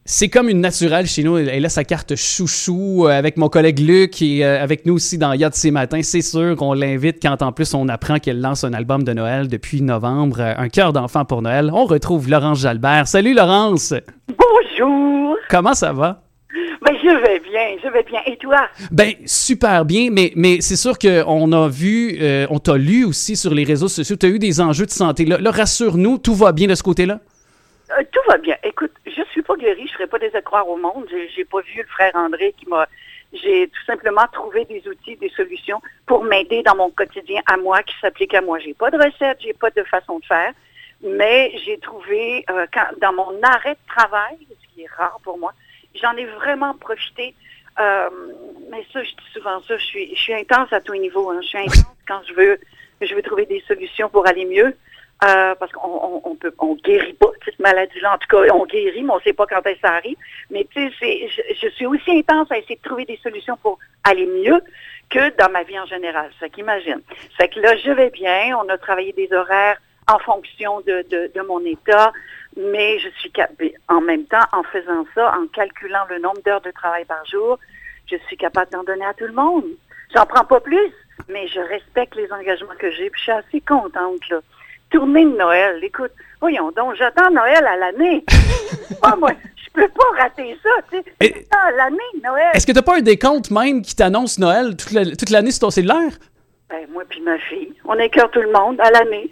C'est comme une naturelle chez nous. Elle a sa carte chouchou avec mon collègue Luc et avec nous aussi dans Yacht ces matins. C'est sûr qu'on l'invite quand en plus on apprend qu'elle lance un album de Noël depuis novembre, Un cœur d'enfant pour Noël. On retrouve Laurence Jalbert. Salut Laurence! Bonjour! Comment ça va? Ben, je vais bien. Et toi? Ben, super bien, mais c'est sûr qu'on a vu, on t'a lu aussi sur les réseaux sociaux, tu as eu des enjeux de santé. Là, rassure-nous, tout va bien de ce côté-là? Tout va bien. Écoute, je suis pas guérie, je ferai pas des à croire au monde. J'ai pas vu le frère André j'ai tout simplement trouvé des outils, des solutions pour m'aider dans mon quotidien à moi, qui s'appliquent à moi. J'ai pas de recette, j'ai pas de façon de faire, mais j'ai trouvé, dans mon arrêt de travail, ce qui est rare pour moi, j'en ai vraiment profité. Mais ça, je dis souvent ça, je suis intense à tous les niveaux. Hein. Je suis intense quand je veux trouver des solutions pour aller mieux. Parce qu'on guérit pas cette maladie-là. En tout cas, on guérit, mais on sait pas quand est-ce que ça arrive. Mais tu sais, je suis aussi intense à essayer de trouver des solutions pour aller mieux que dans ma vie en général. C'est ça qu'imagine. C'est que là, je vais bien. On a travaillé des horaires en fonction de mon état, mais je suis en même temps, en faisant ça, en calculant le nombre d'heures de travail par jour, je suis capable d'en donner à tout le monde. J'en prends pas plus, mais je respecte les engagements que j'ai, puis je suis assez contente, là. Tournée de Noël, écoute, voyons donc, j'attends Noël à l'année. Moi, je peux pas rater ça, tu sais. J'attends à l'année, Noël. Est-ce que t'as pas un décompte même qui t'annonce Noël toute l'année sur ton cellulaire? Ben, moi puis ma fille, on écœure tout le monde à l'année.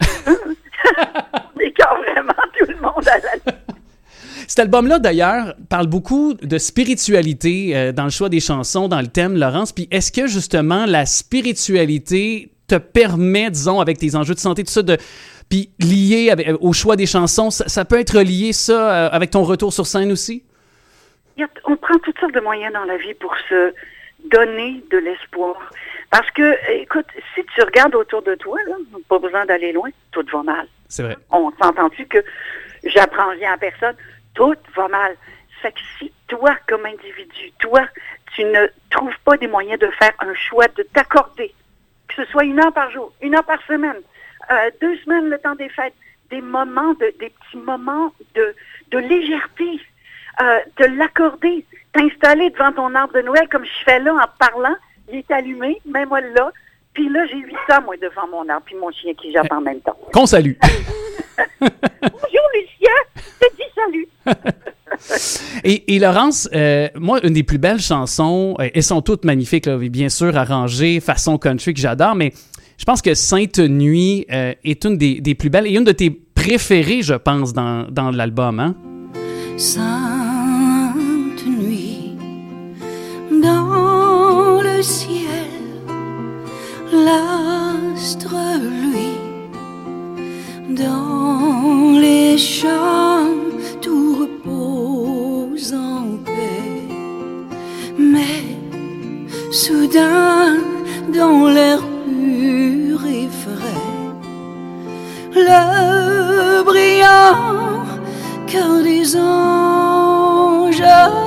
On écœure vraiment tout le monde à l'année. Cet album-là, d'ailleurs, parle beaucoup de spiritualité dans le choix des chansons, dans le thème, Laurence. Puis est-ce que, justement, la spiritualité te permet, disons, avec tes enjeux de santé, tout ça, puis lié au choix des chansons, ça peut être lié, ça, avec ton retour sur scène aussi? On prend toutes sortes de moyens dans la vie pour se donner de l'espoir. Parce que, écoute, si tu regardes autour de toi, là, pas besoin d'aller loin, tout va mal. C'est vrai. On s'entend-tu que j'apprends rien à personne? Tout va mal. Fait que si toi, comme individu, toi, tu ne trouves pas des moyens de faire un choix, de t'accorder, que ce soit 1 heure par jour, 1 heure par semaine, 2 semaines le temps des fêtes, des petits moments de légèreté, de l'accorder, t'installer devant ton arbre de Noël comme je fais là en parlant, il est allumé, même moi là, puis là j'ai 800 moi devant mon arbre, puis mon chien qui jappe en même temps. Qu'on salue. Bonjour Lucien, je te dis salut. Et Laurence, moi, une des plus belles chansons, elles sont toutes magnifiques, là, bien sûr, arrangées, façon country que j'adore, mais je pense que Sainte Nuit est une des plus belles et une de tes préférées, je pense, dans l'album. Hein? Sainte nuit, dans le ciel, l'astre luit, dans les champs, tout repose en paix. Mais soudain, dans l'air pur et frais, le brillant cœur des anges,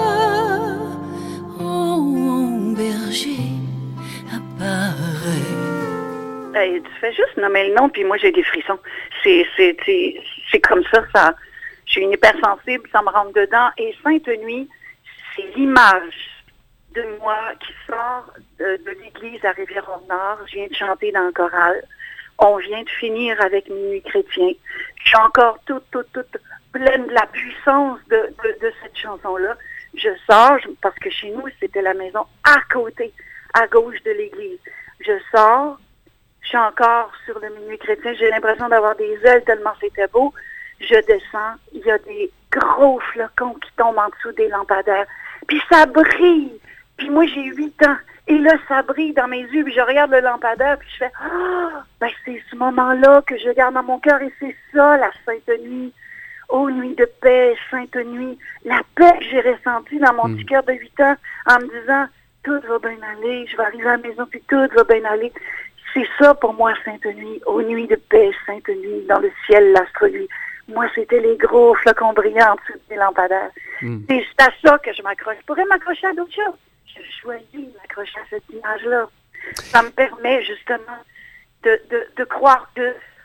ô berger, apparaît. Hey, tu fais juste nommer le nom, puis moi j'ai des frissons. C'est comme ça. Je suis une hypersensible, ça me rentre dedans. Et Sainte Nuit, c'est l'image de moi qui sort de l'église à Rivière-au-Nord. Je viens de chanter dans le choral. On vient de finir avec Minuit chrétien. Je suis encore toute pleine de la puissance de cette chanson-là. Je sors, parce que chez nous, c'était la maison à côté, à gauche de l'église. Je sors, je suis encore sur le Minuit chrétien. J'ai l'impression d'avoir des ailes tellement c'était beau. Je descends, il y a des gros flocons qui tombent en dessous des lampadaires. Puis ça brille. Puis moi, j'ai 8 ans. Et là, ça brille dans mes yeux. Puis je regarde le lampadaire. Puis je fais, ben c'est ce moment-là que je garde dans mon cœur. Et c'est ça, la Sainte Nuit. Ô nuit de paix, Sainte Nuit. La paix que j'ai ressentie dans mon petit cœur de 8 ans en me disant, tout va bien aller. Je vais arriver à la maison, puis tout va bien aller. C'est ça pour moi, Sainte Nuit. Ô nuit de paix, Sainte Nuit. Dans le ciel, l'astre luit. Moi, c'était les gros flocons brillants en dessous des lampadaires. C'est à ça que je m'accroche. Je pourrais m'accrocher à d'autres choses. J'ai choisi de m'accrocher à cette image-là. Ça me permet justement de croire,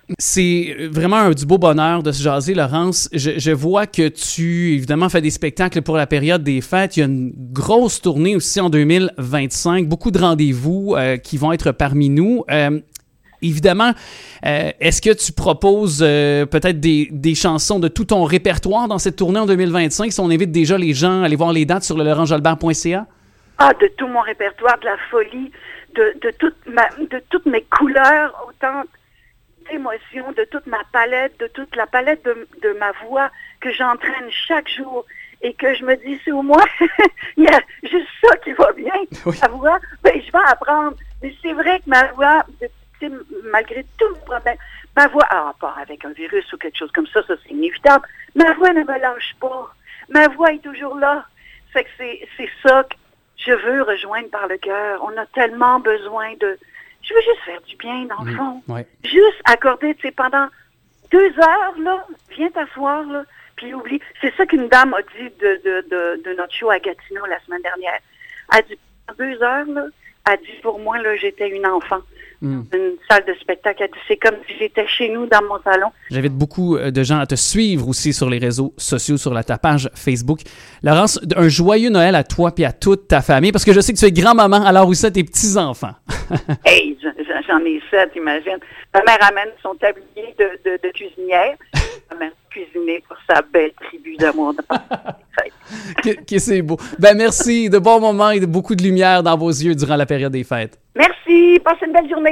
C'est vraiment du beau bonheur de se jaser, Laurence. Je vois que tu, évidemment, fais des spectacles pour la période des fêtes. Il y a une grosse tournée aussi en 2025. Beaucoup de rendez-vous qui vont être parmi nous. Évidemment, est-ce que tu proposes peut-être des chansons de tout ton répertoire dans cette tournée en 2025? Si on invite déjà les gens à aller voir les dates sur le laurentjalbert.ca? Ah, de tout mon répertoire, de la folie, de toutes mes couleurs, autant d'émotions, de toute ma palette, de toute la palette de ma voix que j'entraîne chaque jour et que je me dis, c'est au moins, il y a juste ça qui va bien. Oui. Ma voix, ben, je vais apprendre. Mais c'est vrai que ma voix, malgré tout le problème, ma voix, à part avec un virus ou quelque chose comme ça c'est inévitable, ma voix ne me lâche pas. Ma voix est toujours là. Fait que c'est ça que je veux rejoindre par le cœur. On a tellement besoin de... Je veux juste faire du bien, dans le fond. Ouais. Juste accorder, tu sais, pendant 2 heures, là, viens t'asseoir, là, puis oublie. C'est ça qu'une dame a dit de notre show à Gatineau la semaine dernière. Elle a dit, pendant 2 heures, là, elle dit, pour moi, là, j'étais une enfant. Dans une salle de spectacle. Elle dit, c'est comme si j'étais chez nous dans mon salon. J'invite beaucoup de gens à te suivre aussi sur les réseaux sociaux, sur ta page Facebook. Laurence, un joyeux Noël à toi et à toute ta famille, parce que je sais que tu es grand-maman, alors où ça tes petits-enfants? Hey, j'en ai 7, imagine. Ma mère amène son tablier de cuisinière. Ma mère cuisiner pour sa belle tribu d'amour. que c'est beau. Ben merci, de bons moments et de beaucoup de lumière dans vos yeux durant la période des fêtes. Merci, passez une belle journée.